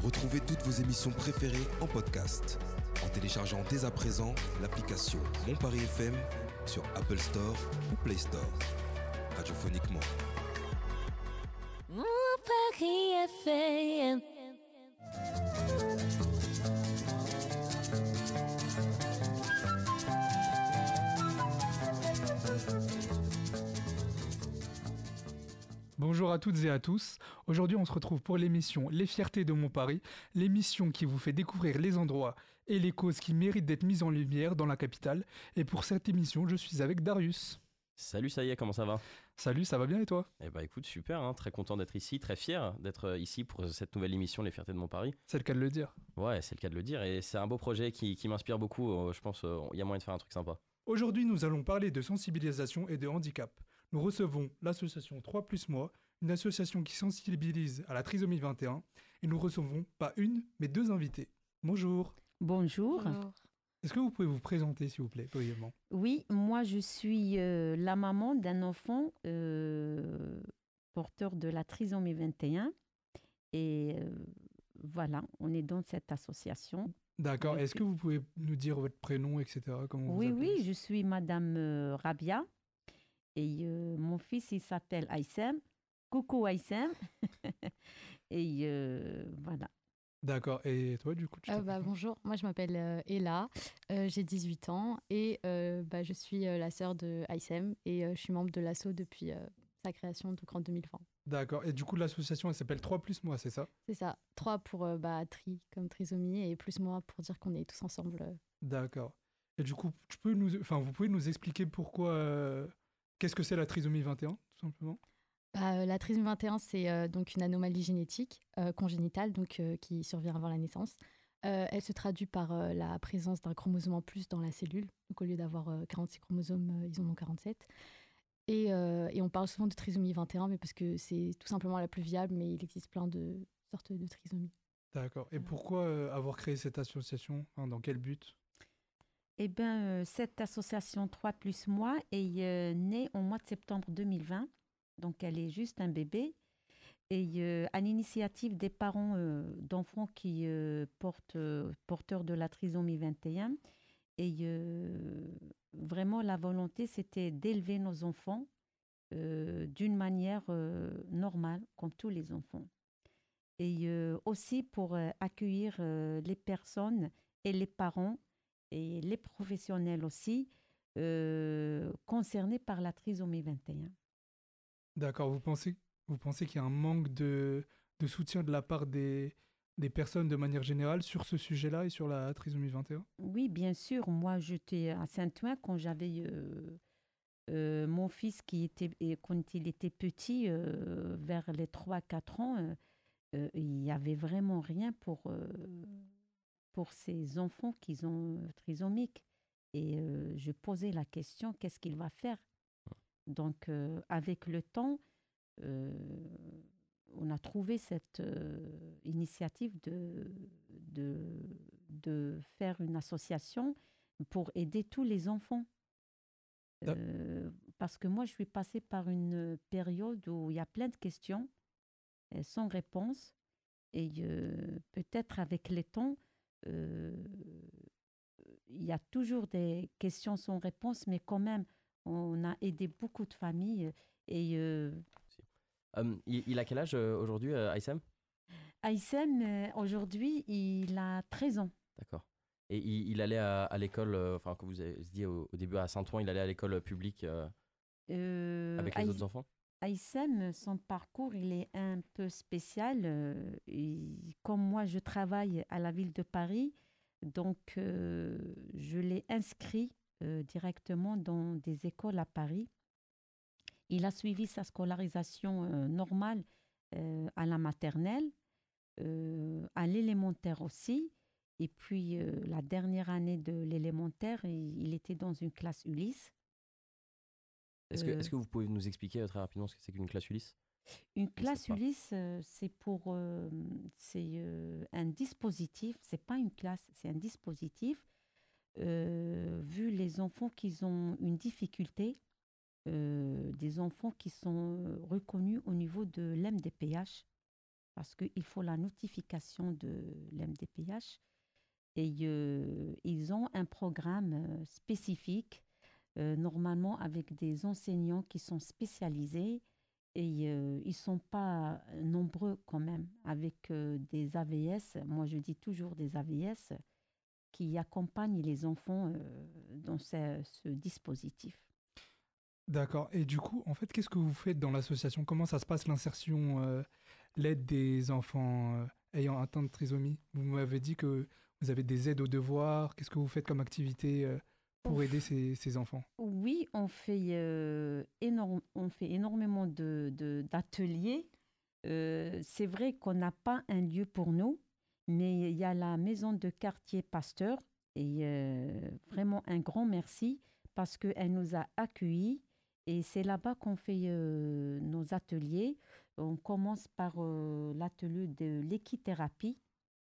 Retrouvez toutes vos émissions préférées en podcast en téléchargeant dès à présent l'application Mon Paris FM sur Apple Store ou Play Store. Radiophoniquement. Mon Paris FM. Bonjour à toutes et à tous. Aujourd'hui, on se retrouve pour l'émission Les Fiertés de Mon Paris, l'émission qui vous fait découvrir les endroits et les causes qui méritent d'être mises en lumière dans la capitale. Et pour cette émission, je suis avec Darius. Salut, ça y est, comment ça va? Salut, ça va bien et toi? Eh bah écoute, super, hein, très content d'être ici, très fier d'être ici pour cette nouvelle émission Les Fiertés de Mon Paris. C'est le cas de le dire. Ouais, c'est le cas de le dire et c'est un beau projet qui m'inspire beaucoup. Je pense il y a moyen de faire un truc sympa. Aujourd'hui, nous allons parler de sensibilisation et de handicap. Nous recevons l'association 3 plus moi, une association qui sensibilise à la trisomie 21, et nous recevons pas une, mais deux invités. Bonjour. Bonjour. Est-ce que vous pouvez vous présenter, s'il vous plaît, brièvement? Oui, moi je suis la maman d'un enfant porteur de la trisomie 21 et voilà, on est dans cette association. D'accord. Oui. Est-ce que vous pouvez nous dire votre prénom, etc. Comment vous Oui, appelez? je suis Madame Rabia et mon fils il s'appelle Aïssem. Coucou Aïssem. Et voilà. D'accord. Et toi, du coup, tu t'appelles comment? Bonjour, moi je m'appelle Ella, j'ai 18 ans et je suis la sœur de Aïssem et je suis membre de l'asso depuis sa création donc en 2020. D'accord. Et du coup, l'association, elle s'appelle 3 plus moi, c'est ça? C'est ça, 3 pour tri comme trisomie et plus moi pour dire qu'on est tous ensemble. D'accord. Et du coup, vous pouvez nous expliquer pourquoi, qu'est-ce que c'est la trisomie 21, tout simplement? La trisomie 21, c'est donc une anomalie génétique congénitale donc, qui survient avant la naissance. Elle se traduit par la présence d'un chromosome en plus dans la cellule. Donc, au lieu d'avoir 46 chromosomes, ils en ont 47. Et on parle souvent de trisomie 21, mais parce que c'est tout simplement la plus viable, mais il existe plein de sortes de trisomies. D'accord. Et pourquoi avoir créé cette association? Hein, dans quel but? Eh bien, cette association 3 plus moi est née au mois de septembre 2020. Donc, elle est juste un bébé. Et à l'initiative des parents d'enfants qui porteurs de la trisomie 21. Vraiment, la volonté, c'était d'élever nos enfants d'une manière normale, comme tous les enfants. Et aussi pour accueillir les personnes et les parents et les professionnels aussi concernés par la trisomie 21. D'accord. Vous pensez qu'il y a un manque de soutien de la part des personnes de manière générale sur ce sujet-là et sur la trisomie 21? Oui, bien sûr. Moi, j'étais à Saint-Ouen quand j'avais mon fils quand il était petit, vers les 3-4 ans. Il n'y avait vraiment rien pour ces enfants qui sont trisomiques. Et je posais la question, qu'est-ce qu'il va faire? Donc, avec le temps, on a trouvé cette initiative de faire une association pour aider tous les enfants. Da- Parce que moi, je suis passée par une période où il y a plein de questions sans réponse. Et peut-être avec le temps, euh, il y a toujours des questions sans réponse, mais quand même, on a aidé beaucoup de familles. Et Il a quel âge aujourd'hui, Aïssem? Aïssem, aujourd'hui, il a 13 ans. D'accord. Et il allait à l'école, enfin, comme vous avez dit au début à Saint-Ouen, il allait à l'école publique avec les autres enfants? Aïssem, son parcours, il est un peu spécial. Comme moi, je travaille à la ville de Paris, donc je l'ai inscrit directement dans des écoles à Paris. Il a suivi sa scolarisation normale à la maternelle, à l'élémentaire aussi. Et puis, la dernière année de l'élémentaire, il était dans une classe Ulysse. Est-ce que vous pouvez nous expliquer très rapidement ce que c'est qu'une classe Ulysse? Une Je ne sais classe pas. Ulysse, c'est un dispositif, c'est pas une classe, c'est un dispositif. Vu les enfants qui ont une difficulté, des enfants qui sont reconnus au niveau de l'MDPH. parce qu'il faut la notification de l'MDPH. Et ils ont un programme spécifique, normalement avec des enseignants qui sont spécialisés. Et ils ne sont pas nombreux quand même, avec des AVS, moi je dis toujours des AVS, qui accompagnent les enfants dans ce dispositif. D'accord. Et du coup, en fait, qu'est-ce que vous faites dans l'association? Comment ça se passe l'insertion, l'aide des enfants ayant atteint de trisomie? Vous m'avez dit que vous avez des aides aux devoirs. Qu'est-ce que vous faites comme activité pour aider ces enfants? Oui, on fait énormément d'ateliers. C'est vrai qu'on n'a pas un lieu pour nous, mais il y a la maison de quartier Pasteur et vraiment un grand merci parce qu'elle nous a accueillis et c'est là-bas qu'on fait nos ateliers. On commence par l'atelier de l'équithérapie.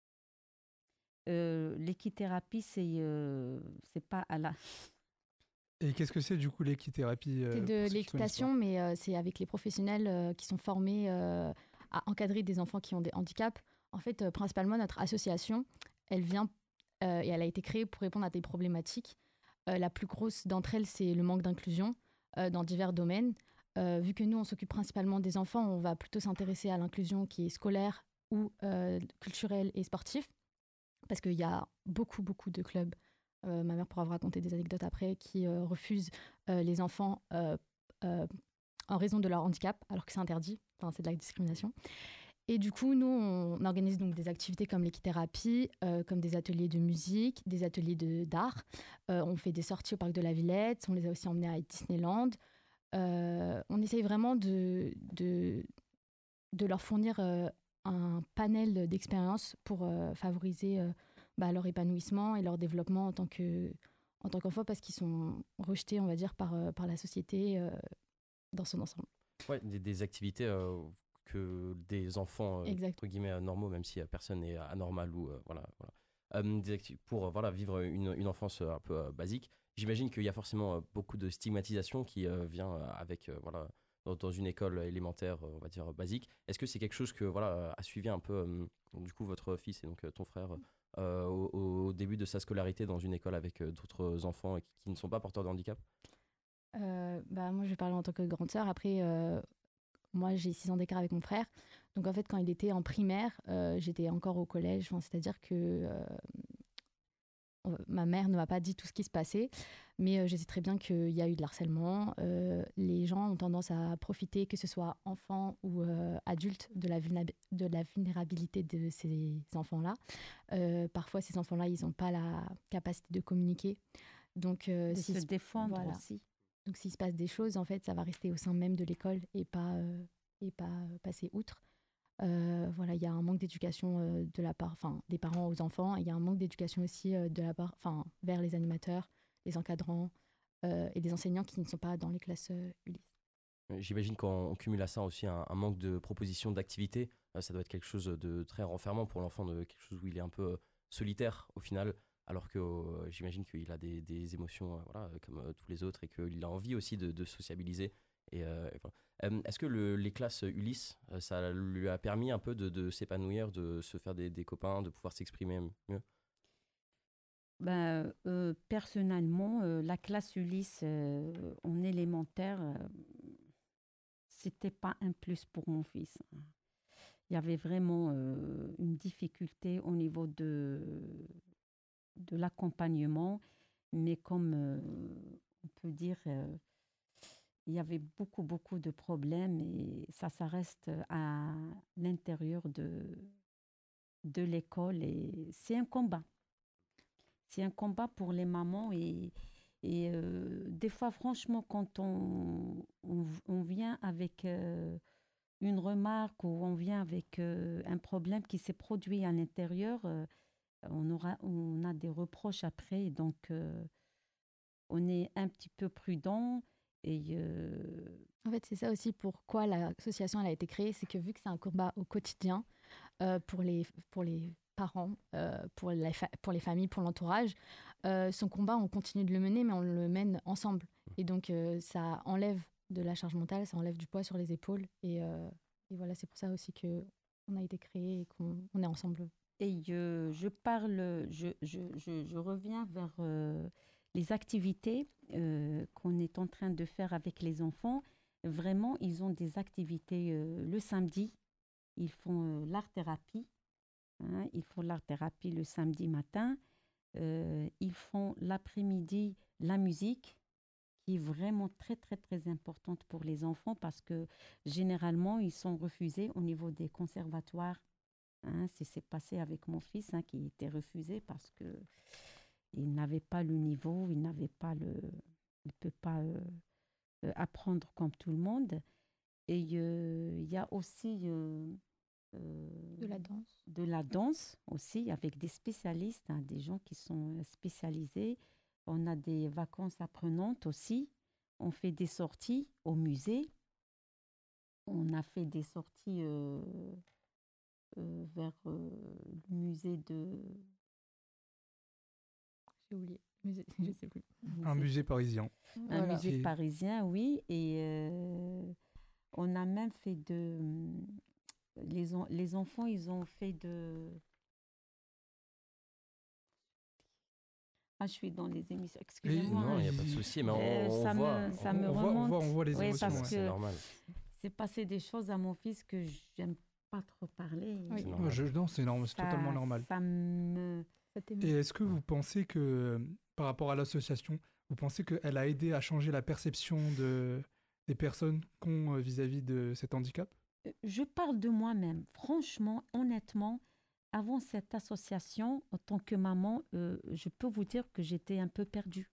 L'équithérapie, c'est pas à la... Et qu'est-ce que c'est du coup l'équithérapie C'est de l'équitation, mais c'est avec les professionnels qui sont formés à encadrer des enfants qui ont des handicaps. En fait, principalement, notre association, elle vient et elle a été créée pour répondre à des problématiques. La plus grosse d'entre elles, c'est le manque d'inclusion dans divers domaines. Vu que nous, on s'occupe principalement des enfants, on va plutôt s'intéresser à l'inclusion qui est scolaire ou culturelle et sportive. Parce qu'il y a beaucoup, beaucoup de clubs, ma mère pourra vous raconter des anecdotes après, qui refusent les enfants en raison de leur handicap, alors que c'est interdit, enfin, c'est de la discrimination. Et du coup, nous, on organise donc des activités comme l'équithérapie, comme des ateliers de musique, des ateliers d'art. On fait des sorties au parc de la Villette, on les a aussi emmenés à Disneyland. On essaye vraiment de leur fournir un panel d'expériences pour favoriser leur épanouissement et leur développement en tant qu'enfant, parce qu'ils sont rejetés, on va dire, par la société dans son ensemble. Ouais, des activités que des enfants entre guillemets normaux, même si personne n'est anormal ou voilà. Pour vivre une enfance un peu basique. J'imagine qu'il y a forcément beaucoup de stigmatisation qui vient avec dans une école élémentaire, on va dire basique. Est-ce que c'est quelque chose que a suivi un peu du coup votre fils et donc ton frère au début de sa scolarité dans une école avec d'autres enfants qui ne sont pas porteurs de handicap? Moi, je vais parler en tant que grande sœur. Après, moi, j'ai 6 ans d'écart avec mon frère. Donc, en fait, quand il était en primaire, j'étais encore au collège. C'est-à-dire que ma mère ne m'a pas dit tout ce qui se passait. Mais je sais très bien qu'il y a eu de l'harcèlement. Les gens ont tendance à profiter, que ce soit enfants ou adultes, de la vulnérabilité de ces enfants-là. Parfois, ces enfants-là, ils n'ont pas la capacité de communiquer. Donc, de se défendre aussi. Donc, s'il se passe des choses, en fait, ça va rester au sein même de l'école et pas passer outre. Il y a un manque d'éducation de la part des parents aux enfants. Et il y a un manque d'éducation aussi de la part, vers les animateurs, les encadrants et des enseignants qui ne sont pas dans les classes Ulysse. J'imagine qu'on cumule à ça aussi un manque de propositions d'activités. Ça doit être quelque chose de très renfermant pour l'enfant, de quelque chose où il est un peu solitaire au final, alors que j'imagine qu'il a des émotions comme tous les autres et qu'il a envie aussi de sociabiliser. Est-ce que les classes Ulysse, ça lui a permis un peu de s'épanouir, de se faire des copains, de pouvoir s'exprimer mieux? Personnellement, la classe Ulysse en élémentaire, c'était pas un plus pour mon fils. Il y avait vraiment une difficulté au niveau de l'accompagnement, mais comme on peut dire, il y avait beaucoup, beaucoup de problèmes et ça reste à l'intérieur de l'école et c'est un combat. C'est un combat pour les mamans et des fois, franchement, quand on vient avec une remarque ou on vient avec un problème qui s'est produit à l'intérieur, on a des reproches après. Donc, on est un petit peu prudent. Et En fait, c'est ça aussi pourquoi l'association elle a été créée. C'est que vu que c'est un combat au quotidien pour les parents, pour les familles, pour l'entourage, son combat, on continue de le mener, mais on le mène ensemble. Et donc, ça enlève de la charge mentale, ça enlève du poids sur les épaules. Et voilà, c'est pour ça aussi que qu'on a été créé et qu'on est ensemble. Et je reviens vers les activités qu'on est en train de faire avec les enfants. Vraiment, ils ont des activités le samedi. Ils font l'art-thérapie. Hein, ils font l'art-thérapie le samedi matin. Ils font l'après-midi la musique, qui est vraiment très, très, très importante pour les enfants parce que généralement, ils sont refusés au niveau des conservatoires. Hein, c'est passé avec mon fils qui était refusé parce qu'il n'avait pas le niveau, il ne peut pas apprendre comme tout le monde. Et il y a aussi de la danse aussi avec des spécialistes, des gens qui sont spécialisés. On a des vacances apprenantes aussi. On fait des sorties au musée. On a fait des sorties vers le musée de... J'ai oublié. Je ne sais plus. Un musée parisien. Un musée parisien, oui. Et on a même fait de... Les enfants, ils ont fait de... Ah, je suis dans les émissions. Excusez-moi. Non, il n'y a pas de souci, mais on voit. Ça me remonte. On voit les émotions. Parce c'est normal. C'est passé des choses à mon fils que j'aime pas trop parler. Oui. Non, c'est normal, c'est totalement normal. Ça me... Et est-ce que vous pensez que, par rapport à l'association, vous pensez qu'elle a aidé à changer la perception des personnes qu'ont vis-à-vis de cet handicap? Je parle de moi-même. Franchement, honnêtement, avant cette association, en tant que maman, je peux vous dire que j'étais un peu perdue.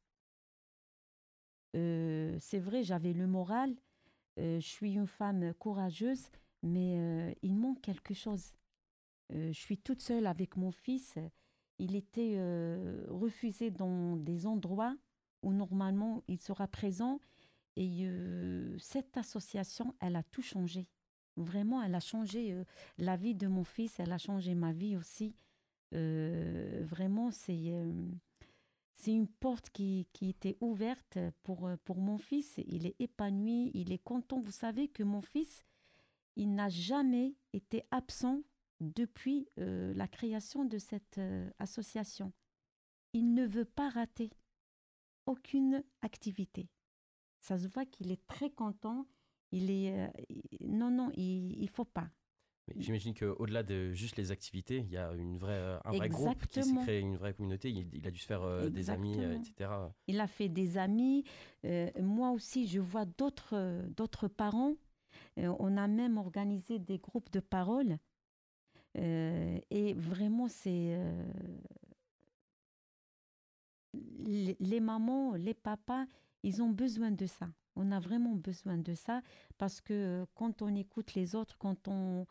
C'est vrai, j'avais le moral. Je suis une femme courageuse, mais il manque quelque chose. Je suis toute seule avec mon fils. Il était refusé dans des endroits où normalement il sera présent. Et cette association, elle a tout changé. Vraiment, elle a changé la vie de mon fils, elle a changé ma vie aussi. Vraiment, c'est une porte qui était ouverte pour mon fils. Il est épanoui, il est content. Vous savez que mon fils, il n'a jamais été absent depuis la création de cette association. Il ne veut pas rater aucune activité. Ça se voit qu'il est très content. Il est... non, il faut pas. Mais j'imagine qu'au-delà de juste les activités, il y a un vrai groupe qui s'est créé, une vraie communauté. Il a dû se faire des amis, etc. Il a fait des amis. Moi aussi, je vois d'autres parents. On a même organisé des groupes de parole. Et vraiment, c'est... les mamans, les papas, ils ont besoin de ça. On a vraiment besoin de ça parce que quand on écoute les autres, quand on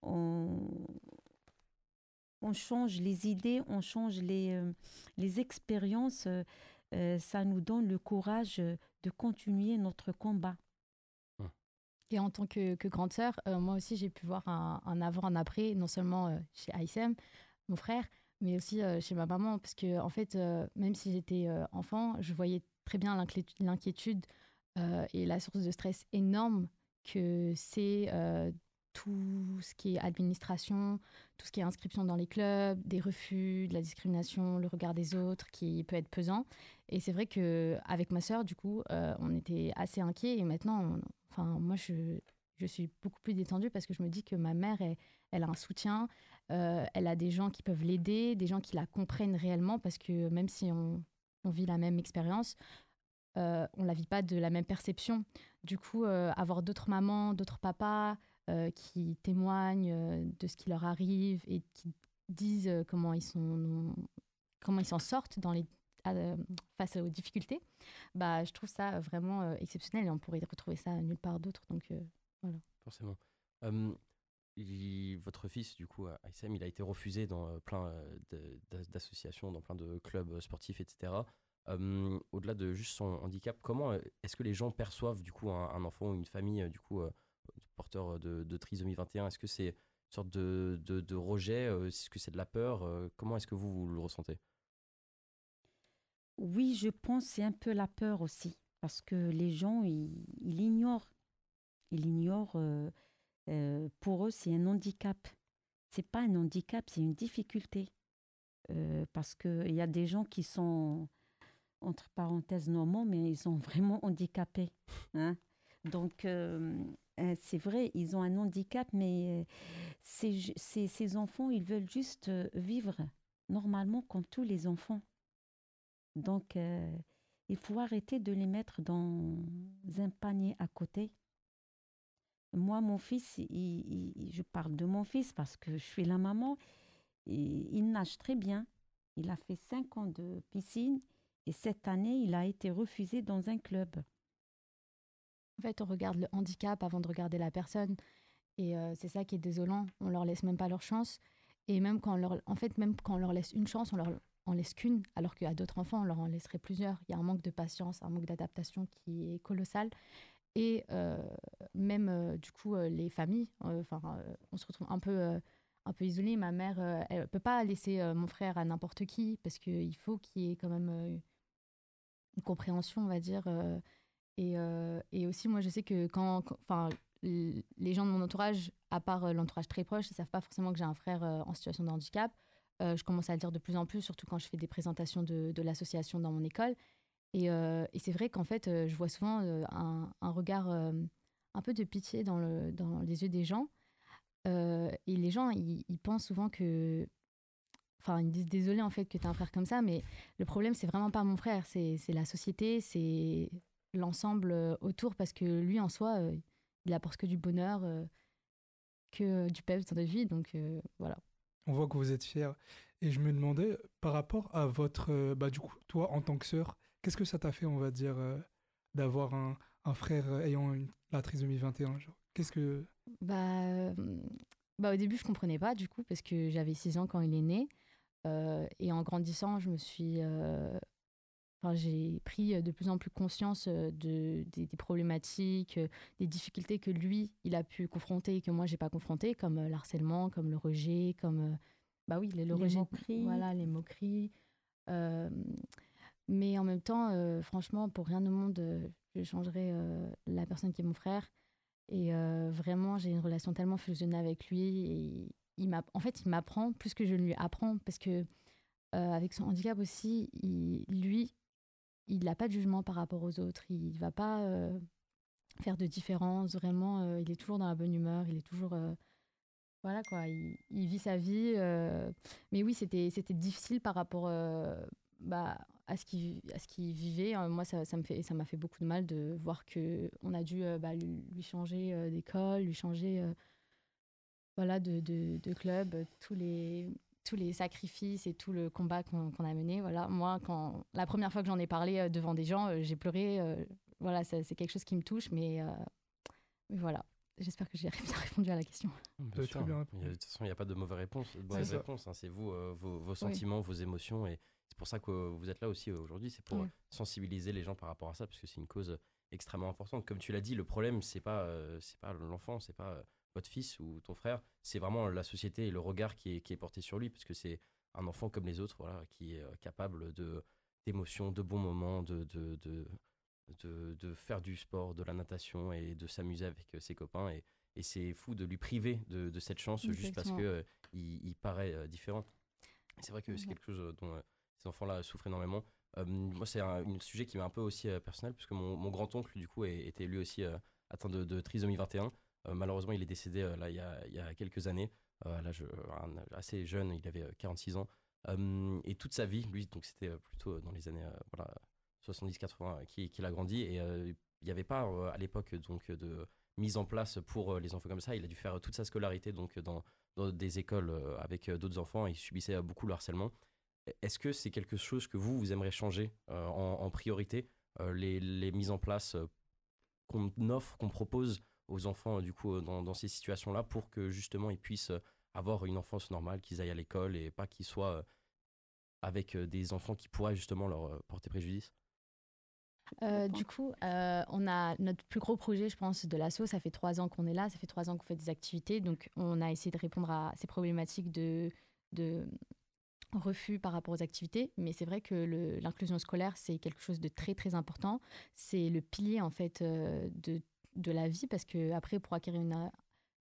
change les idées, on change les expériences, ça nous donne le courage de continuer notre combat. Et en tant que grande sœur, moi aussi, j'ai pu voir un avant, un après, non seulement chez Aïssem, mon frère, mais aussi chez ma maman. Parce que, en fait, même si j'étais enfant, je voyais très bien l'inquiétude et la source de stress énorme que c'est tout ce qui est administration, tout ce qui est inscription dans les clubs, des refus, de la discrimination, le regard des autres qui peut être pesant. Et c'est vrai qu'avec ma sœur, du coup, on était assez inquiets. Et maintenant, moi, je suis beaucoup plus détendue parce que je me dis que ma mère, elle a un soutien, elle a des gens qui peuvent l'aider, des gens qui la comprennent réellement parce que même si on vit la même expérience, on ne la vit pas de la même perception. Du coup, avoir d'autres mamans, d'autres papas qui témoignent de ce qui leur arrive et qui disent comment ils s'en sortent face aux difficultés, je trouve ça vraiment exceptionnel et on pourrait retrouver ça nulle part d'autre. Donc, voilà. Forcément. Votre fils, du coup, Aïssem, il a été refusé dans plein d'associations, dans plein de clubs sportifs, etc. Au-delà de juste son handicap, comment est-ce que les gens perçoivent du coup un enfant ou une famille du coup porteur de trisomie 21? Est-ce que c'est une sorte de rejet? Est-ce que c'est de la peur? Comment est-ce que vous le ressentez? Oui, je pense que c'est un peu la peur aussi parce que les gens, ils ignorent. Ils ignorent. Pour eux, c'est un handicap. c'est pas un handicap, c'est une difficulté. Parce qu'il y a des gens qui sont, entre parenthèses, normaux, mais ils sont vraiment handicapés. Hein. Donc, c'est vrai, ils ont un handicap, mais ces enfants, ils veulent juste vivre normalement comme tous les enfants. Donc, il faut arrêter de les mettre dans un panier à côté. Moi, mon fils, je parle de mon fils parce que je suis la maman, il nage très bien. Il a fait 5 ans de piscine et cette année, il a été refusé dans un club. En fait, on regarde le handicap avant de regarder la personne. Et c'est ça qui est désolant. On leur laisse même pas leur chance. Et même quand on leur laisse une chance, on leur en laisse qu'une, alors qu'à d'autres enfants, on leur en laisserait plusieurs. Il y a un manque de patience, un manque d'adaptation qui est colossal. Et même, du coup, les familles, on se retrouve un peu isolé. Ma mère, elle ne peut pas laisser mon frère à n'importe qui, parce qu'il faut qu'il y ait quand même une compréhension, on va dire. Et aussi, moi, je sais que les gens de mon entourage, à part l'entourage très proche, ne savent pas forcément que j'ai un frère en situation de handicap. Je commence à le dire de plus en plus, surtout quand je fais des présentations de l'association dans mon école. Et c'est vrai qu'en fait, je vois souvent un regard un peu de pitié dans les yeux des gens. Et les gens, ils pensent souvent que... Enfin, ils me disent désolé en fait que tu as un frère comme ça, mais le problème, c'est vraiment pas mon frère, c'est la société, c'est l'ensemble autour, parce que lui, en soi, il apporte que du bonheur, que du peps dans notre vie, donc voilà. On voit que vous êtes fiers. Et je me demandais, par rapport à votre... du coup, toi, en tant que sœur, qu'est-ce que ça t'a fait, on va dire, d'avoir un frère ayant la trisomie 21 genre Qu'est-ce que... Au début, je comprenais pas, du coup, parce que j'avais 6 ans quand il est né. Et en grandissant, j'ai pris de plus en plus conscience des problématiques, des difficultés que lui, il a pu confronter et que moi, j'ai pas confronté, comme l'harcèlement, comme le rejet, comme le rejet, moqueries. Voilà, les moqueries. Mais en même temps, franchement, pour rien au monde, je changerais la personne qui est mon frère. Et vraiment, j'ai une relation tellement fusionnelle avec lui. Et il m'apprend plus que je lui apprends, parce que avec son handicap aussi, il n'a pas de jugement par rapport aux autres. Il ne va pas faire de différence. Vraiment, il est toujours dans la bonne humeur. Il est toujours... voilà quoi, il vit sa vie. Mais oui, c'était difficile par rapport à ce qu'il vivait. Moi, ça m'a fait beaucoup de mal de voir qu'on a dû lui changer d'école, lui changer de club, tous les sacrifices et tout le combat qu'on a mené. Voilà. Moi, la première fois que j'en ai parlé devant des gens, j'ai pleuré. Voilà, c'est quelque chose qui me touche, mais voilà. J'espère que j'ai bien répondu à la question. Bien sûr. De toute façon, il n'y a pas de mauvaise réponse. Hein. C'est vous, vos sentiments, vos émotions. Et c'est pour ça que vous êtes là aussi aujourd'hui. C'est pour sensibiliser les gens par rapport à ça, parce que c'est une cause extrêmement importante. Comme tu l'as dit, le problème, c'est pas l'enfant, c'est pas votre fils ou ton frère. C'est vraiment la société et le regard qui est porté sur lui, parce que c'est un enfant comme les autres, voilà, qui est capable d'émotions, de bons moments, de faire du sport, de la natation et de s'amuser avec ses copains. Et c'est fou de lui priver de cette chance. Exactement. Juste parce que il paraît différent. Et c'est vrai que c'est quelque chose dont ces enfants-là souffrent énormément. Moi, c'est un sujet qui m'est un peu aussi personnel, puisque mon grand-oncle, du coup, était lui aussi atteint de trisomie 21. Malheureusement, il est décédé là, il y a quelques années, à l'âge assez jeune, il avait 46 ans. Et toute sa vie, lui, donc c'était plutôt dans les années 70-80 qu'il a grandi. Et il n'y avait pas à l'époque donc de mise en place pour les enfants comme ça. Il a dû faire toute sa scolarité donc dans des écoles avec d'autres enfants. Il subissait beaucoup le harcèlement. Est-ce que c'est quelque chose que vous aimeriez changer en priorité, les mises en place qu'on offre, qu'on propose aux enfants du coup dans ces situations-là, pour que justement ils puissent avoir une enfance normale, qu'ils aillent à l'école et pas qu'ils soient avec des enfants qui pourraient justement leur porter préjudice? Du coup, on a notre plus gros projet, je pense, de l'asso. Ça fait 3 ans qu'on est là, ça fait 3 ans qu'on fait des activités. Donc, on a essayé de répondre à ces problématiques de refus par rapport aux activités. Mais c'est vrai que l'inclusion scolaire, c'est quelque chose de très, très important. C'est le pilier, en fait, de la vie, parce qu'après, pour acquérir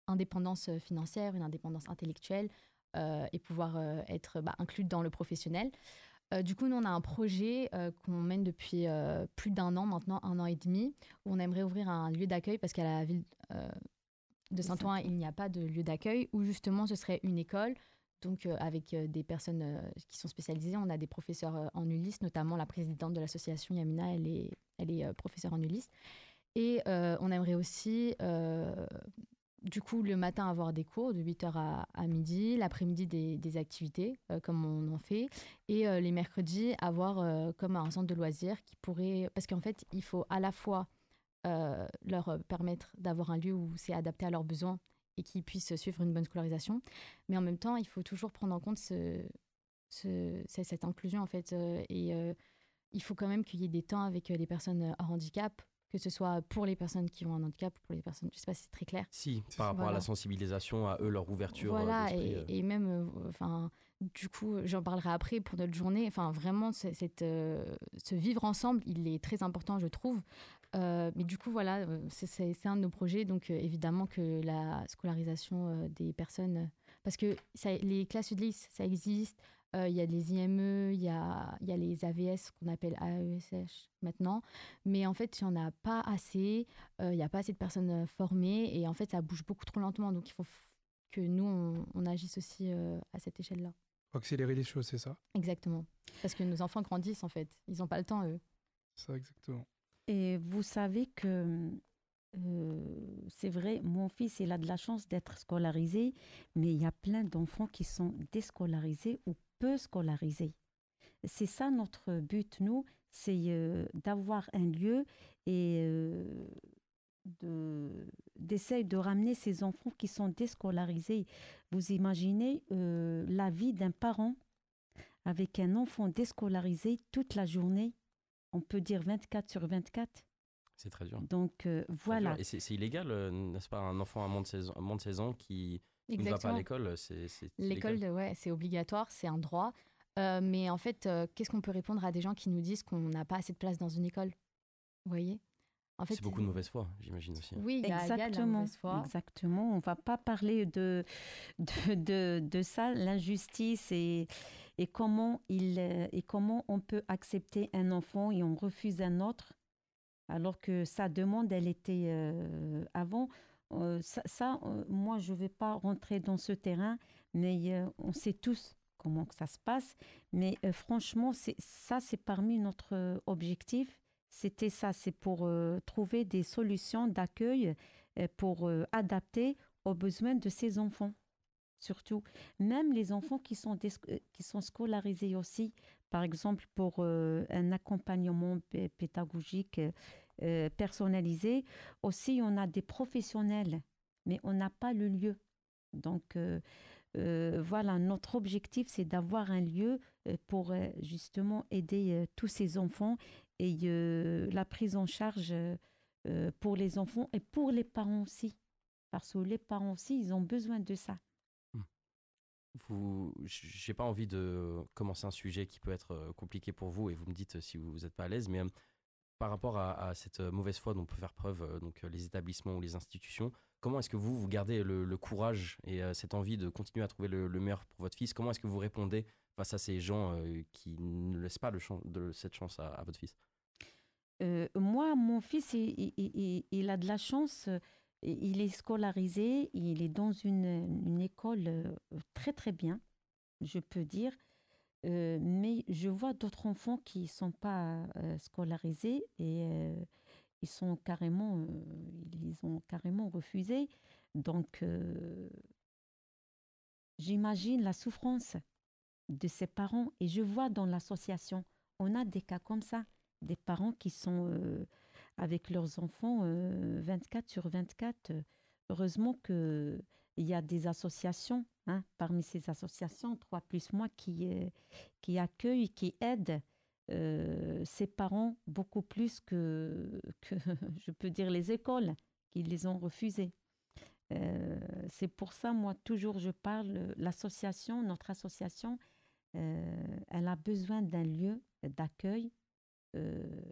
indépendance financière, une indépendance intellectuelle et pouvoir être inclus dans le professionnel. Du coup, nous, on a un projet qu'on mène depuis plus d'1 an maintenant, 1 an et demi, où on aimerait ouvrir un lieu d'accueil parce qu'à la ville de Saint-Ouen, il n'y a pas de lieu d'accueil, où justement, ce serait une école, donc avec des personnes qui sont spécialisées. On a des professeurs en ULIS, notamment la présidente de l'association, Yamina, elle est professeure en ULIS. Et on aimerait aussi du coup, le matin, avoir des cours de 8h à midi, l'après-midi, des activités, comme on en fait, et les mercredis, avoir comme un centre de loisirs qui pourrait... Parce qu'en fait, il faut à la fois leur permettre d'avoir un lieu où c'est adapté à leurs besoins et qu'ils puissent suivre une bonne scolarisation, mais en même temps, il faut toujours prendre en compte cette inclusion, en fait, et il faut quand même qu'il y ait des temps avec les personnes à handicap, que ce soit pour les personnes qui ont un handicap ou pour les personnes, je ne sais pas si c'est très clair. Si, par rapport à la sensibilisation, à eux, leur ouverture d'esprit. Et même, du coup, j'en parlerai après pour notre journée. Enfin, vraiment, ce vivre ensemble, il est très important, je trouve. Mais du coup, voilà, c'est un de nos projets. Donc, évidemment que la scolarisation des personnes... parce que les classes UDLIS, ça existe. Il y a les IME, il y a les AVS qu'on appelle AESH maintenant. Mais en fait, il n'y en a pas assez. Il n'y a pas assez de personnes formées. Et en fait, ça bouge beaucoup trop lentement. Donc, il faut que nous, on agisse aussi à cette échelle-là. Faut accélérer les choses, c'est ça? Exactement. Parce que nos enfants grandissent, en fait. Ils n'ont pas le temps, eux. C'est ça, exactement. Et vous savez que c'est vrai, mon fils, il a de la chance d'être scolarisé, mais il y a plein d'enfants qui sont déscolarisés ou peu scolarisés. C'est ça notre but, nous, c'est d'avoir un lieu et d'essayer de ramener ces enfants qui sont déscolarisés. Vous imaginez la vie d'un parent avec un enfant déscolarisé toute la journée, on peut dire 24/24. C'est très dur. Donc voilà. Et c'est illégal, n'est-ce pas, un enfant à moins de 16 ans qui ne va pas à l'école, c'est l'école, ouais, c'est obligatoire, c'est un droit. Mais en fait, qu'est-ce qu'on peut répondre à des gens qui nous disent qu'on n'a pas assez de place dans une école? Vous voyez? En fait, c'est beaucoup de mauvaise foi, j'imagine aussi. Oui, il y a la mauvaise foi. Exactement. On ne va pas parler de ça, l'injustice et comment on peut accepter un enfant et on refuse un autre, alors que sa demande, elle était avant. Moi, je ne vais pas rentrer dans ce terrain, mais on sait tous comment que ça se passe. Mais franchement, c'est parmi notre objectif. C'était ça, c'est pour trouver des solutions d'accueil pour adapter aux besoins de ces enfants. Surtout, même les enfants qui sont scolarisés aussi, par exemple pour un accompagnement pédagogique personnalisé. Aussi, on a des professionnels, mais on n'a pas le lieu. Donc, voilà, notre objectif, c'est d'avoir un lieu pour justement aider tous ces enfants et la prise en charge pour les enfants et pour les parents aussi. Parce que les parents aussi, ils ont besoin de ça. J'ai pas envie de commencer un sujet qui peut être compliqué pour vous et vous me dites si vous n'êtes pas à l'aise, mais par rapport à cette mauvaise foi dont peut faire preuve donc les établissements ou les institutions, comment est-ce que vous gardez le courage et cette envie de continuer à trouver le meilleur pour votre fils? Comment est-ce que vous répondez face à ces gens qui ne laissent pas cette chance à votre fils? Moi, mon fils, il a de la chance. Il est scolarisé, il est dans une école très très bien, je peux dire. Mais je vois d'autres enfants qui ne sont pas scolarisés et ils ont carrément refusé. Donc, j'imagine la souffrance de ces parents et je vois dans l'association, on a des cas comme ça, des parents qui sont avec leurs enfants 24/24. Heureusement qu'il y a des associations, hein, parmi ces associations, 3+Moi, qui accueillent, qui aident ces parents beaucoup plus que, je peux dire, les écoles qui les ont refusés. C'est pour ça, moi, toujours je parle, notre association, elle a besoin d'un lieu d'accueil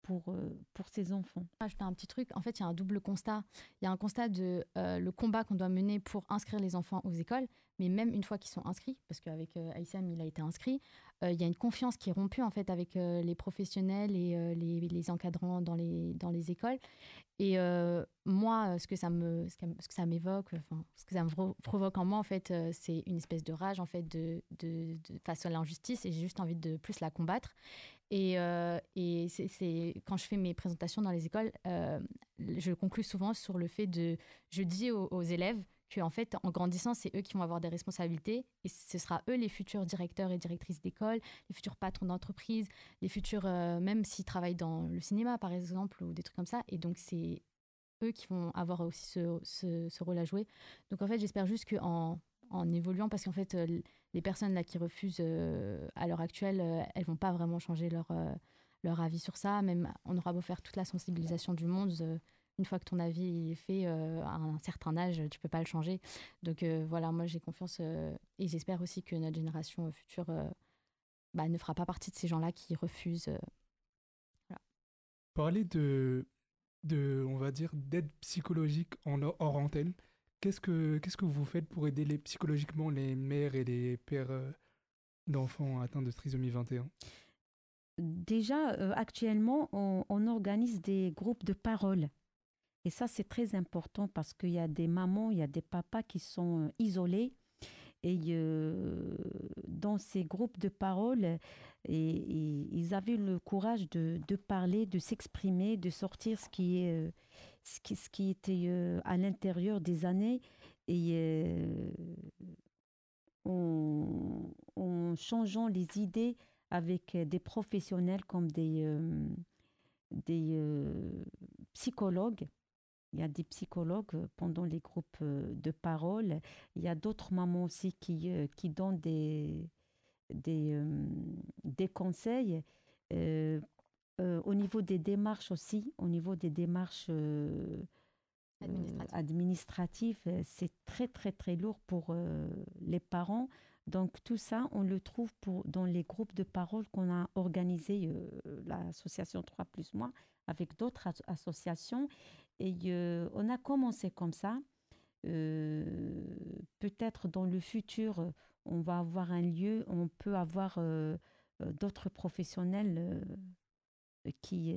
pour ces enfants. Ajouter un petit truc, en fait, il y a un double constat. Il y a un constat de le combat qu'on doit mener pour inscrire les enfants aux écoles, mais même une fois qu'ils sont inscrits, parce qu'avec Aïssam, il a été inscrit, il y a une confiance qui est rompue en fait avec les professionnels et les encadrants dans les écoles. Et moi, ce que ça m'évoque, enfin, ce que ça me provoque en moi, en fait, c'est une espèce de rage en fait face à l'injustice, et j'ai juste envie de plus la combattre. Et c'est quand je fais mes présentations dans les écoles, je conclue souvent sur le fait je dis aux élèves que en fait, en grandissant, c'est eux qui vont avoir des responsabilités, et ce sera eux les futurs directeurs et directrices d'école, les futurs patrons d'entreprise, les futurs, même s'ils travaillent dans le cinéma par exemple ou des trucs comme ça. Et donc c'est eux qui vont avoir aussi ce rôle à jouer. Donc en fait, j'espère juste qu'en évoluant, parce qu'en fait, les personnes là qui refusent à l'heure actuelle, elles vont pas vraiment changer leur avis sur ça. Même on aura beau faire toute la sensibilisation du monde, une fois que ton avis est fait à un certain âge, tu peux pas le changer. Donc voilà, moi j'ai confiance et j'espère aussi que notre génération future ne fera pas partie de ces gens-là qui refusent. Voilà. Parler on va dire, d'aide psychologique hors antenne. Qu'est-ce que vous faites pour aider psychologiquement les mères et les pères d'enfants atteints de trisomie 21? Déjà, actuellement, on organise des groupes de parole. Et ça, c'est très important parce qu'il y a des mamans, il y a des papas qui sont isolés. Et dans ces groupes de parole, ils avaient le courage de parler, de s'exprimer, de sortir ce qui était à l'intérieur des années. Et en changeant les idées avec des professionnels comme des psychologues. Il y a des psychologues pendant les groupes de parole. Il y a d'autres mamans aussi qui donnent des conseils. Au niveau des démarches aussi, au niveau des démarches administratives, c'est très, très, très lourd pour les parents. Donc tout ça, on le trouve dans les groupes de parole qu'on a organisés, l'association 3 plus moi, avec d'autres associations. Et on a commencé comme ça. Peut-être dans le futur, on va avoir un lieu, on peut avoir d'autres professionnels qui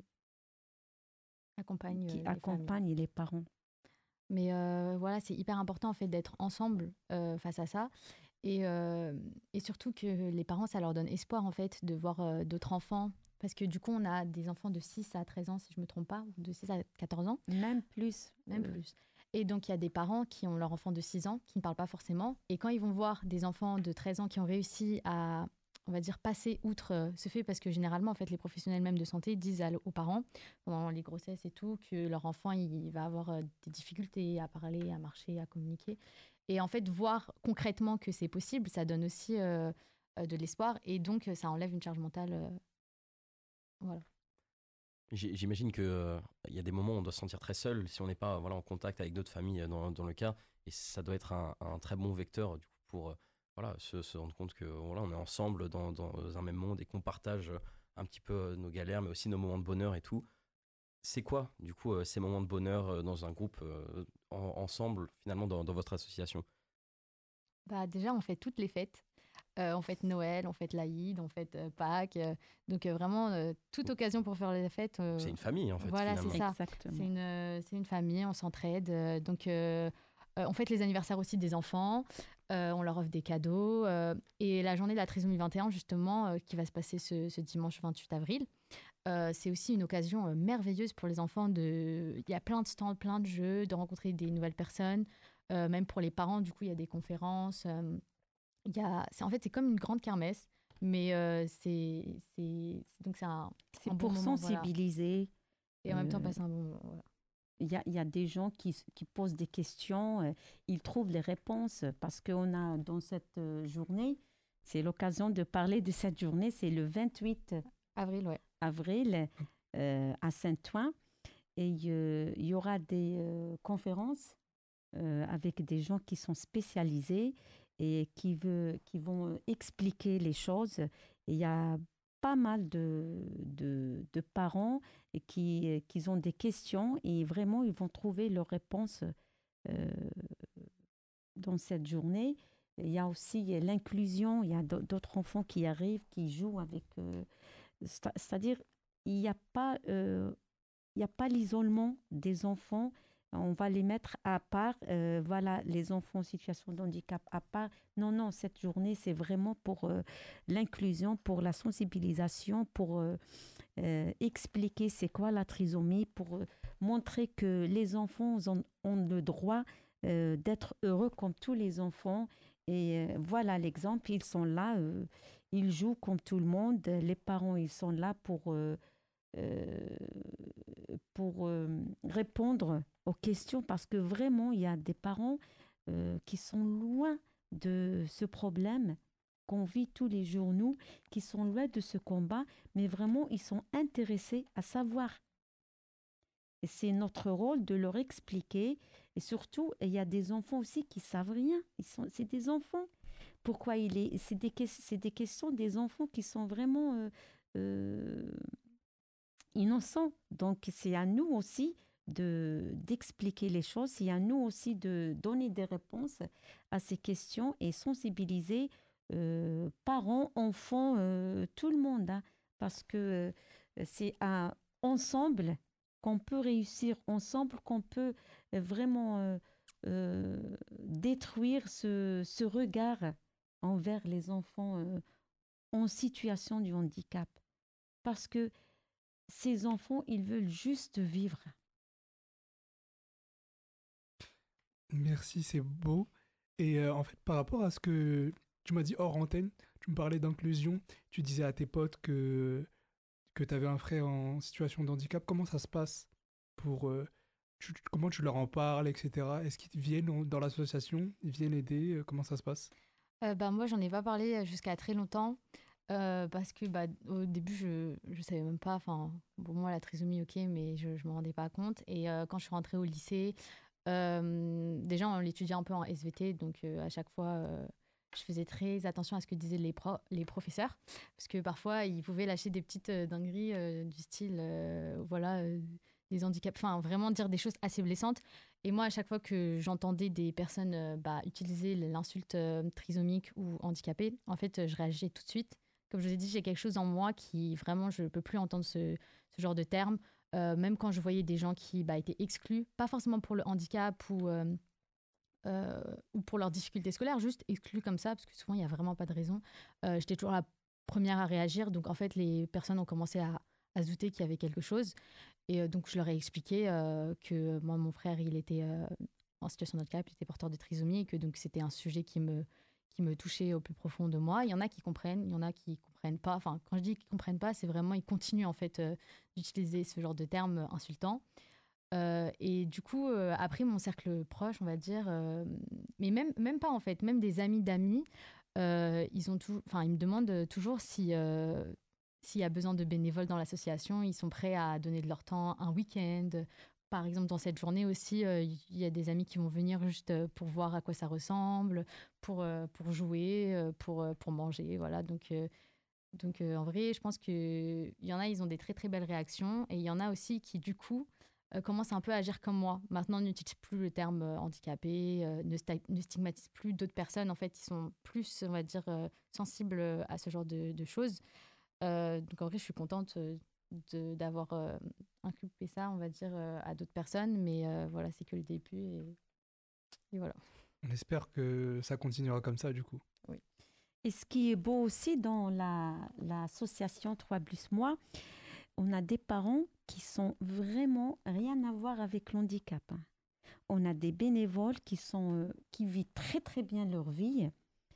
accompagnent les parents. Mais voilà, c'est hyper important en fait d'être ensemble face à ça. Et surtout que les parents, ça leur donne espoir en fait de voir d'autres enfants. Parce que du coup, on a des enfants de 6 à 13 ans, si je ne me trompe pas, ou de 6 à 14 ans. Même plus. Même plus. Et donc, il y a des parents qui ont leur enfant de 6 ans, qui ne parlent pas forcément. Et quand ils vont voir des enfants de 13 ans qui ont réussi à, on va dire, passer outre ce fait, parce que généralement, en fait, les professionnels même de santé disent aux parents, pendant les grossesses et tout, que leur enfant, il va avoir des difficultés à parler, à marcher, à communiquer. Et en fait, voir concrètement que c'est possible, ça donne aussi de l'espoir. Et donc, ça enlève une charge mentale. Voilà. J'imagine qu'il y a des moments où on doit se sentir très seul si on n'est pas en contact avec d'autres familles dans le cas. Et ça doit être un très bon vecteur du coup, pour se rendre compte qu'on est ensemble dans un même monde et qu'on partage un petit peu nos galères, mais aussi nos moments de bonheur et tout. C'est quoi, du coup, ces moments de bonheur dans un groupe ensemble, finalement, dans votre association? Déjà, on fait toutes les fêtes. On fête Noël, on fête l'Aïd, on fête Pâques. Donc vraiment, toute occasion pour faire les fêtes. C'est une famille, en fait, voilà, finalement. c'est ça. Exactement. C'est une famille, on s'entraide. Donc on fête les anniversaires aussi des enfants. On leur offre des cadeaux. Et la journée de la trisomie 21, justement, qui va se passer ce dimanche 28 avril, c'est aussi une occasion merveilleuse pour les enfants. Il y a plein de stands, plein de jeux, de rencontrer des nouvelles personnes. Même pour les parents, du coup, il y a des conférences. En fait, c'est comme une grande kermesse, mais donc c'est un pour bon moment, sensibiliser. Voilà. Et en même temps, passer un bon moment. Voilà. Il y a des gens qui posent des questions, ils trouvent les réponses parce qu'on a dans cette journée, c'est l'occasion de parler de cette journée, c'est le 28 avril à Saint-Ouen. Et il y aura des conférences avec des gens qui sont spécialisés et qui vont expliquer les choses. Et il y a pas mal de parents qui ont des questions et vraiment, ils vont trouver leurs réponses euh, dans cette journée. Il y a aussi l'inclusion, il y a d'autres enfants qui arrivent, qui jouent avec... c'est-à-dire, il n'y a pas, il n'y a pas l'isolement des enfants. On va les mettre à part. Voilà, les enfants en situation de handicap à part. Non, non, cette journée, c'est vraiment pour l'inclusion, pour la sensibilisation, pour expliquer c'est quoi la trisomie, pour montrer que les enfants ont le droit d'être heureux comme tous les enfants. Et voilà l'exemple, ils sont là, ils jouent comme tout le monde. Les parents, ils sont là euh, pour répondre aux questions parce que vraiment, il y a des parents qui sont loin de ce problème qu'on vit tous les jours, nous, qui sont loin de ce combat, mais vraiment, ils sont intéressés à savoir. Et c'est notre rôle de leur expliquer. Et surtout, il y a des enfants aussi qui savent rien. C'est des enfants. Pourquoi c'est des questions des enfants qui sont vraiment innocents. Donc, c'est à nous aussi d'expliquer les choses. C'est à nous aussi de donner des réponses à ces questions et sensibiliser parents, enfants, tout le monde. Hein, parce que c'est ensemble qu'on peut réussir, ensemble qu'on peut vraiment détruire ce regard envers les enfants en situation de handicap. Parce que ces enfants, ils veulent juste vivre. Merci, c'est beau. Et en fait, par rapport à ce que tu m'as dit hors antenne, tu me parlais d'inclusion, tu disais à tes potes que tu avais un frère en situation de handicap. Comment ça se passe pour, comment tu leur en parles, etc. Est-ce qu'ils viennent dans l'association? Ils viennent aider? Comment ça se passe? Moi, j'en ai pas parlé jusqu'à très longtemps parce que au début, je savais même pas. Enfin, pour moi, la trisomie, ok, mais je me rendais pas compte. Et quand je suis rentrée au lycée, déjà, on l'étudiait un peu en SVT, donc à chaque fois, je faisais très attention à ce que disaient les professeurs, parce que parfois, ils pouvaient lâcher des petites dingueries du style, voilà, des handicaps, enfin, vraiment dire des choses assez blessantes. Et moi, à chaque fois que j'entendais des personnes utiliser l'insulte trisomique ou handicapée, en fait, je réagissais tout de suite. Comme je vous ai dit, j'ai quelque chose en moi qui, vraiment, je ne peux plus entendre ce genre de termes. Même quand je voyais des gens qui étaient exclus, pas forcément pour le handicap ou pour leurs difficultés scolaires, juste exclus comme ça, parce que souvent, il n'y a vraiment pas de raison. J'étais toujours la première à réagir. Donc, en fait, les personnes ont commencé à se douter qu'il y avait quelque chose. Et donc, je leur ai expliqué que moi, mon frère, il était en situation de handicap, il était porteur de trisomie, et que donc, c'était un sujet qui me touchait au plus profond de moi. Il y en a qui comprennent, il y en a qui comprennent pas. Enfin, quand je dis qu'ils comprennent pas, c'est vraiment, ils continuent en fait d'utiliser ce genre de termes insultants. Et du coup, après, mon cercle proche, on va dire, mais même pas en fait, même des amis d'amis, ils me demandent toujours si s'il y a besoin de bénévoles dans l'association, ils sont prêts à donner de leur temps un week-end. Par exemple, dans cette journée aussi, il y a des amis qui vont venir juste pour voir à quoi ça ressemble, pour jouer, pour manger. Voilà. Donc en vrai, je pense qu'il y en a, ils ont des très, très belles réactions. Et il y en a aussi qui, du coup, commencent un peu à agir comme moi. Maintenant, n'utilisent plus le terme handicapé, ne stigmatisent plus d'autres personnes. En fait, ils sont plus, on va dire, sensibles à ce genre de choses. Donc en vrai, je suis contente d'avoir inculqué ça, on va dire, à d'autres personnes. Mais voilà, c'est que le début. Et voilà. On espère que ça continuera comme ça, du coup. Oui. Et ce qui est beau aussi dans l'association 3+moi, on a des parents qui sont vraiment rien à voir avec l'handicap. Hein. On a des bénévoles qui vivent très très bien leur vie.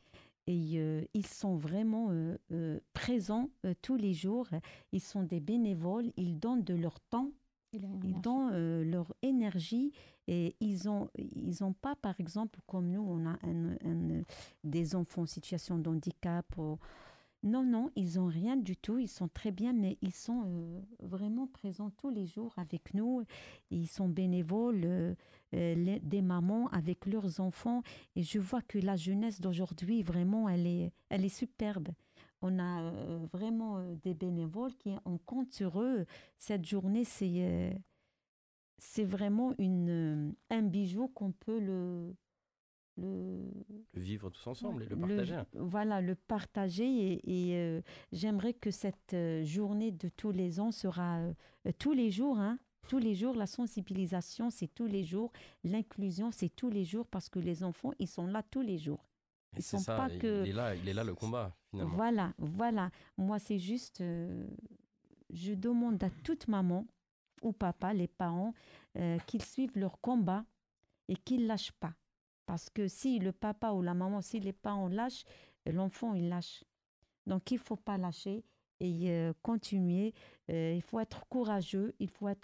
Et ils sont vraiment présents tous les jours. Ils sont des bénévoles, ils donnent de leur temps, ils donnent leur énergie. Et ils ont pas, par exemple, comme nous, on a des enfants en situation de handicap. Non, non, ils n'ont rien du tout. Ils sont très bien, mais ils sont vraiment présents tous les jours avec nous. Ils sont bénévoles, des mamans avec leurs enfants. Et je vois que la jeunesse d'aujourd'hui, vraiment, elle est superbe. On a vraiment des bénévoles on compte sur eux. Cette journée, c'est vraiment un bijou qu'on peut le vivre tous ensemble et le partager. Voilà, le partager. Et j'aimerais que cette journée de tous les ans sera tous les jours, hein. Tous les jours, la sensibilisation, c'est tous les jours. L'inclusion, c'est tous les jours parce que les enfants, ils sont là tous les jours. Ils sont ça, pas que... il est là le combat, finalement. Voilà. Moi, c'est juste, je demande à toute maman ou papa, les parents, qu'ils suivent leur combat et qu'ils ne lâchent pas. Parce que si le papa ou la maman, si les parents lâchent, l'enfant, il lâche. Donc, il ne faut pas lâcher et continuer. Il faut être courageux, il faut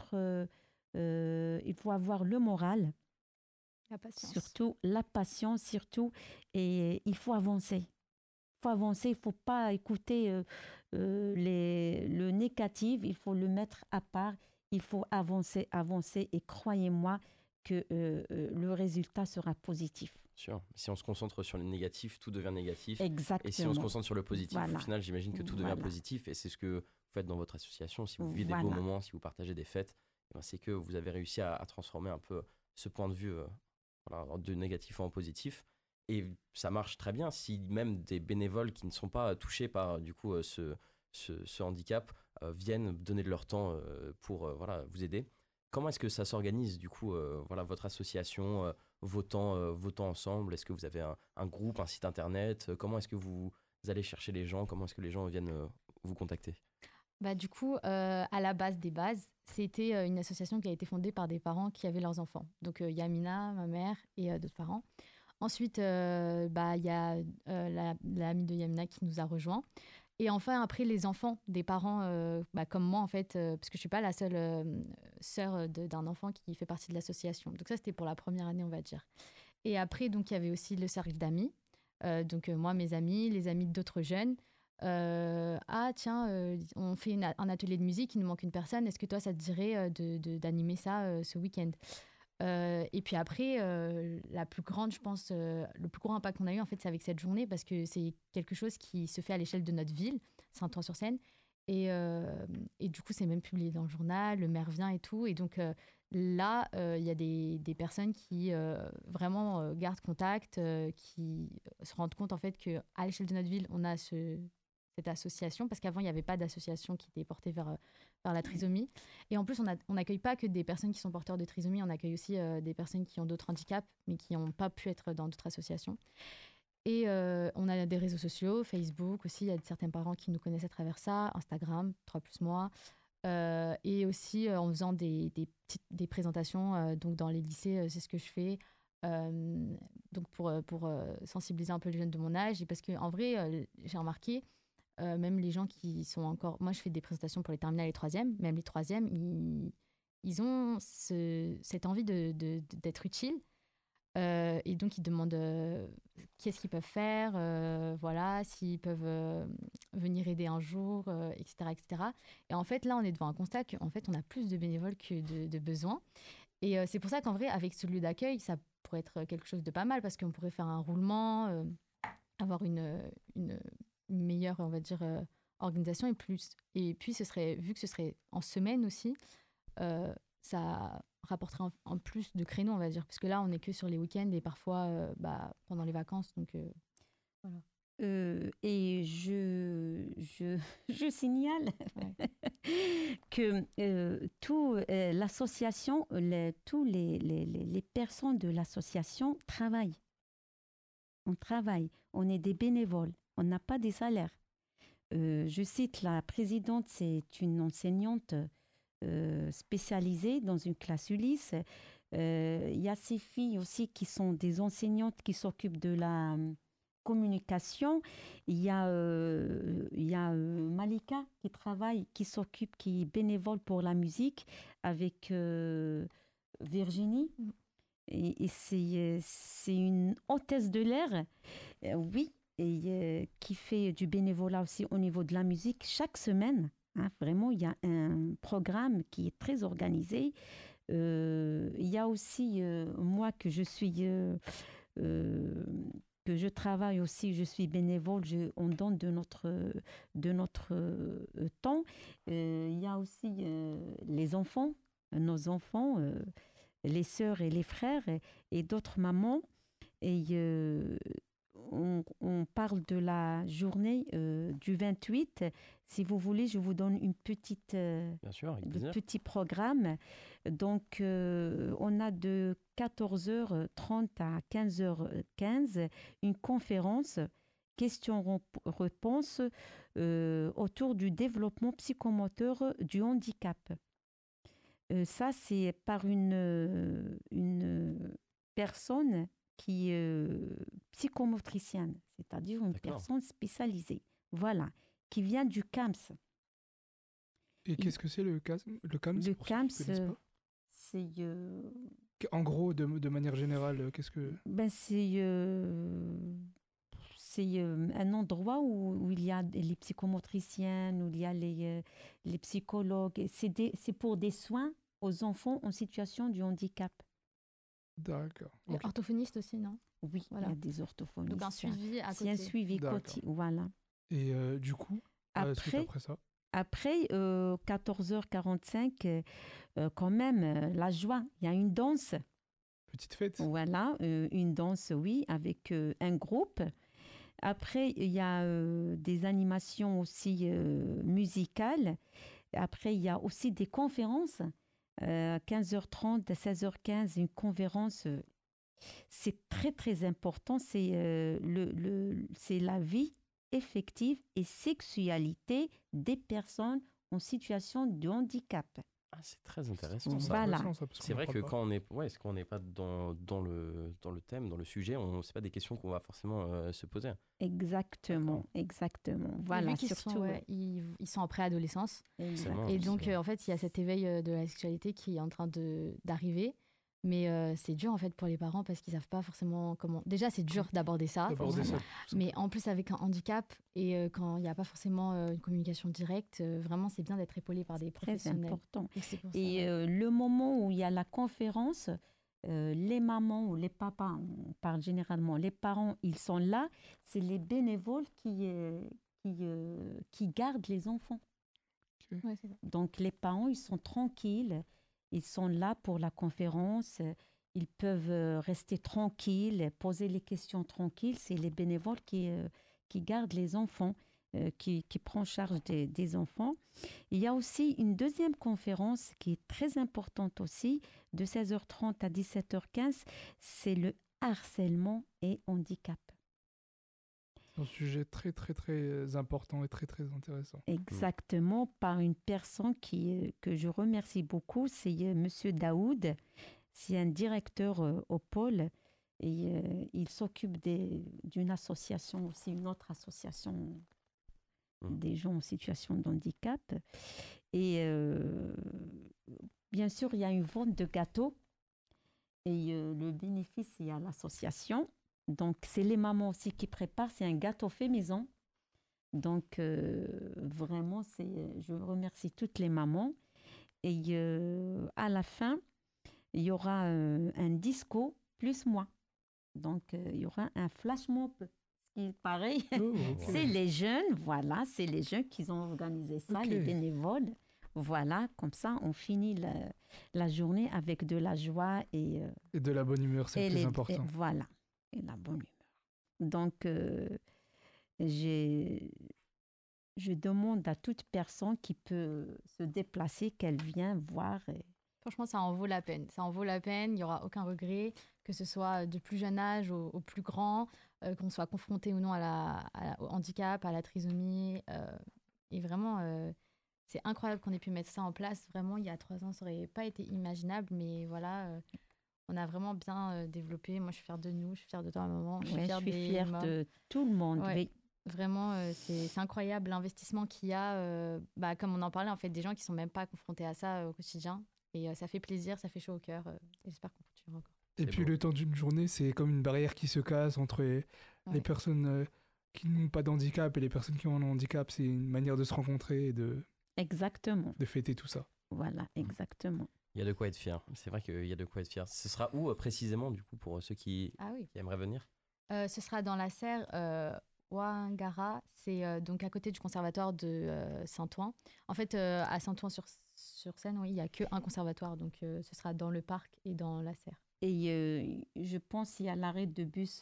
avoir le moral. La patience. Surtout la patience, surtout. Et il faut avancer. Il ne faut pas écouter le négatif, il faut le mettre à part. Il faut avancer. Et croyez-moi que le résultat sera positif. Sûr. Si on se concentre sur le négatif, tout devient négatif. Exactement. Et si on se concentre sur le positif, voilà. Au final, j'imagine que tout devient positif. Et c'est ce que vous faites dans votre association. Si vous vivez des beaux moments, si vous partagez des fêtes, c'est que vous avez réussi à transformer un peu ce point de vue de négatif en positif. Et ça marche très bien si même des bénévoles qui ne sont pas touchés par du coup ce handicap viennent donner de leur temps pour vous aider. Comment est-ce que ça s'organise du coup votre association, vos temps ensemble? Est-ce que vous avez un groupe, un site internet? Comment est-ce que vous allez chercher les gens? Comment est-ce que les gens viennent vous contacter? Du coup, à la base des bases, c'était une association qui a été fondée par des parents qui avaient leurs enfants. Donc, Yamina, ma mère et d'autres parents. Ensuite, y a l'amie de Yamina qui nous a rejoints. Et enfin, après, les enfants des parents comme moi, en fait, parce que je ne suis pas la seule sœur d'un enfant qui fait partie de l'association. Donc ça, c'était pour la première année, on va dire. Et après, donc, il y avait aussi le cercle d'amis. Moi, mes amis, les amis d'autres jeunes. On fait un atelier de musique, il nous manque une personne. Est-ce que toi, ça te dirait d'animer ça ce week-end? Et puis après, la plus grande, je pense, le plus gros impact qu'on a eu, en fait, c'est avec cette journée parce que c'est quelque chose qui se fait à l'échelle de notre ville, Saint-Ouen-sur-Seine. Et du coup, c'est même publié dans le journal, le maire vient et tout. Et donc là, il y a des personnes qui vraiment gardent contact, qui se rendent compte, en fait, qu'à l'échelle de notre ville, on a cette association, parce qu'avant, il n'y avait pas d'association qui était portée vers la trisomie. Et en plus, on n'accueille pas que des personnes qui sont porteurs de trisomie, on accueille aussi des personnes qui ont d'autres handicaps, mais qui n'ont pas pu être dans d'autres associations. Et on a des réseaux sociaux, Facebook aussi, il y a certains parents qui nous connaissent à travers ça, Instagram, 3+moi, et aussi en faisant des présentations donc dans les lycées, c'est ce que je fais. Donc pour sensibiliser un peu les jeunes de mon âge, et parce qu'en vrai, j'ai remarqué, même les gens qui sont encore... Moi, je fais des présentations pour les terminales et les troisièmes. Même les troisièmes, ils ont cette envie d'être utiles. Et donc, ils demandent qu'est-ce qu'ils peuvent faire, s'ils peuvent venir aider un jour, etc., etc. Et en fait, là, on est devant un constat qu'en fait, on a plus de bénévoles que de besoins. Et c'est pour ça qu'en vrai, avec ce lieu d'accueil, ça pourrait être quelque chose de pas mal parce qu'on pourrait faire un roulement, avoir une meilleure, on va dire, organisation. Et puis, vu que ce serait en semaine aussi, ça rapporterait en plus de créneaux, on va dire. Parce que là, on n'est que sur les week-ends et parfois pendant les vacances. Donc, voilà. Et je signale que l'association, tous les personnes de l'association travaillent. On travaille, on est des bénévoles, on n'a pas des salaires. Je cite la présidente, c'est une enseignante spécialisée dans une classe Ulysse. Il y a ces filles aussi qui sont des enseignantes qui s'occupent de la communication. Il y a Malika qui travaille, qui est bénévole pour la musique avec Virginie. Et c'est une hôtesse de l'air, oui, et qui fait du bénévolat aussi au niveau de la musique chaque semaine. Hein, vraiment, il y a un programme qui est très organisé. Il y a aussi moi que je suis que je travaille aussi, je suis bénévole, on donne de notre temps. Il y a aussi les enfants, nos enfants, les sœurs et les frères et d'autres mamans. Et on parle de la journée du 28. Si vous voulez, je vous donne une petite, Bien sûr, avec le plaisir. petit programme. Donc, on a de 14h30 à 15h15 une conférence questions-réponses autour du développement psychomoteur du handicap. Ça, c'est par une personne qui est psychomotricienne, c'est-à-dire une D'accord. personne spécialisée, voilà, qui vient du CAMS. Et qu'est-ce que c'est le CAMS? Le pour ceux qui CAMS, connaissent pas. c'est En gros, de manière générale, qu'est-ce que... c'est un endroit où il y a les psychomotriciennes, où il y a les psychologues. C'est pour des soins aux enfants en situation de handicap. D'accord. Et Ok. orthophoniste aussi, non? Oui, Voilà. il y a des orthophonistes. Donc un suivi à C'est un côté. suivi D'accord. quotidien, voilà. Et du coup, suite après ça, Après 14h45, quand même, la joie. Il y a une danse. petite fête. Voilà, une danse, oui, avec un groupe. Après, il y a des animations aussi musicales. Après, il y a aussi des conférences. 15h30, 16h15, une conférence. C'est très, très important. C'est c'est la vie effective et sexualité des personnes en situation de handicap. Ah, c'est très intéressant Voilà. ça. Intéressant, ça, parce C'est qu'on vrai en que parle pas. quand on n'est pas dans le thème, dans le sujet, c'est pas des questions qu'on va forcément se poser. Exactement, exactement. Voilà, Vu qu'ils surtout. sont, ils sont en préadolescence. Forcément. Et donc, en fait, il y a cet éveil de la sexualité qui est en train d'arriver. Mais c'est dur, en fait, pour les parents parce qu'ils savent pas forcément comment... Déjà, c'est dur d'aborder ça. D'aborder ça. Mais en plus, avec un handicap et quand il n'y a pas forcément une communication directe, vraiment, c'est bien d'être épaulé par des Très professionnels. important. Donc, c'est pour ça, Et ouais. le moment où il y a la conférence, les mamans ou les papas, on parle généralement, les parents, ils sont là, c'est les bénévoles qui gardent les enfants. Ouais, c'est ça. Donc les parents, ils sont tranquilles, ils sont là pour la conférence, ils peuvent rester tranquilles, poser les questions tranquilles. C'est les bénévoles qui gardent les enfants, qui prend charge des enfants. Il y a aussi une deuxième conférence qui est très importante aussi, de 16h30 à 17h15, c'est le harcèlement et handicap. C'est un sujet très, très, très important et très, très intéressant. Exactement, par une personne que je remercie beaucoup, c'est Monsieur Daoud. C'est un directeur au pôle et il s'occupe d'une association aussi, une autre association des gens en situation de handicap. Et bien sûr, il y a une vente de gâteaux et le bénéfice est à l'association. Donc, c'est les mamans aussi qui préparent. C'est un gâteau fait maison. Donc, vraiment, je remercie toutes les mamans. Et à la fin, il y aura un disco plus moi. Donc, il y aura un flash mob. Ce qui est pareil, Oh, ok. c'est les jeunes, voilà, c'est les jeunes qui ont organisé ça, Ok. les bénévoles. Voilà, comme ça, on finit la journée avec de la joie et Et de la bonne humeur, c'est le plus et important. voilà, et la bonne humeur. Donc, je demande à toute personne qui peut se déplacer qu'elle vienne voir. Franchement, ça en vaut la peine. Ça en vaut la peine. Il n'y aura aucun regret, que ce soit du plus jeune âge au plus grand, qu'on soit confronté ou non au handicap, à la trisomie. Et vraiment, c'est incroyable qu'on ait pu mettre ça en place. Vraiment, il y a 3 ans, ça n'aurait pas été imaginable. Mais voilà, on a vraiment bien développé. Moi, je suis fière de nous, je suis fière de toi, maman. Je suis fière de tout le monde. Ouais. Oui. Vraiment, c'est incroyable l'investissement qu'il y a, comme on en parlait, en fait, des gens qui ne sont même pas confrontés à ça au quotidien. Et ça fait plaisir, ça fait chaud au cœur. J'espère qu'on continuera encore. Et puis le temps d'une journée, c'est comme une barrière qui se casse entre les personnes qui n'ont pas d'handicap et les personnes qui ont un handicap. C'est une manière de se rencontrer et Exactement. de fêter tout ça. Voilà, exactement. Il y a de quoi être fier. C'est vrai qu'il y a de quoi être fier. Ce sera où précisément, du coup, pour ceux qui aimeraient venir? Ce sera dans la serre Ouangara, c'est donc à côté du conservatoire de Saint-Ouen. En fait, à Saint-Ouen-sur-Seine, oui, il n'y a qu'un conservatoire, donc ce sera dans le parc et dans la serre. Et je pense qu'il y a l'arrêt de bus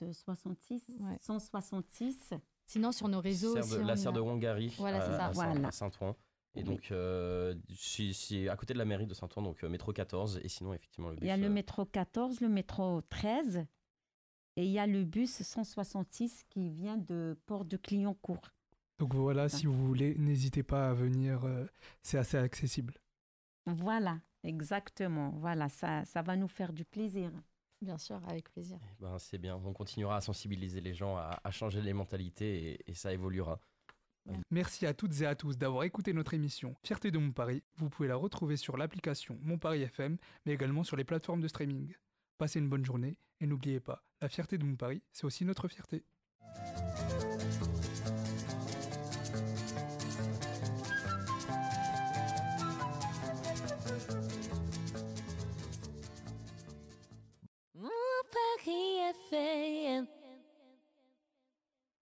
166. Sinon, sur nos réseaux... La serre de Wangari voilà, c'est ça. À Saint-Ouen. Et donc, c'est à côté de la mairie de Saint-Ouen, donc métro 14. Et sinon, effectivement, le bus... Il y a le métro 14, le métro 13. Et il y a le bus 166 qui vient de Port de Clignancourt. Donc voilà, si vous voulez, n'hésitez pas à venir, c'est assez accessible. Voilà, exactement. Voilà, ça va nous faire du plaisir. Bien sûr, avec plaisir. C'est bien, on continuera à sensibiliser les gens, à changer les mentalités et ça évoluera. Merci à toutes et à tous d'avoir écouté notre émission Fierté de Mon Paris. Vous pouvez la retrouver sur l'application Mon Paris FM, mais également sur les plateformes de streaming. Passez une bonne journée et n'oubliez pas, la fierté de Mon Paris, c'est aussi notre fierté.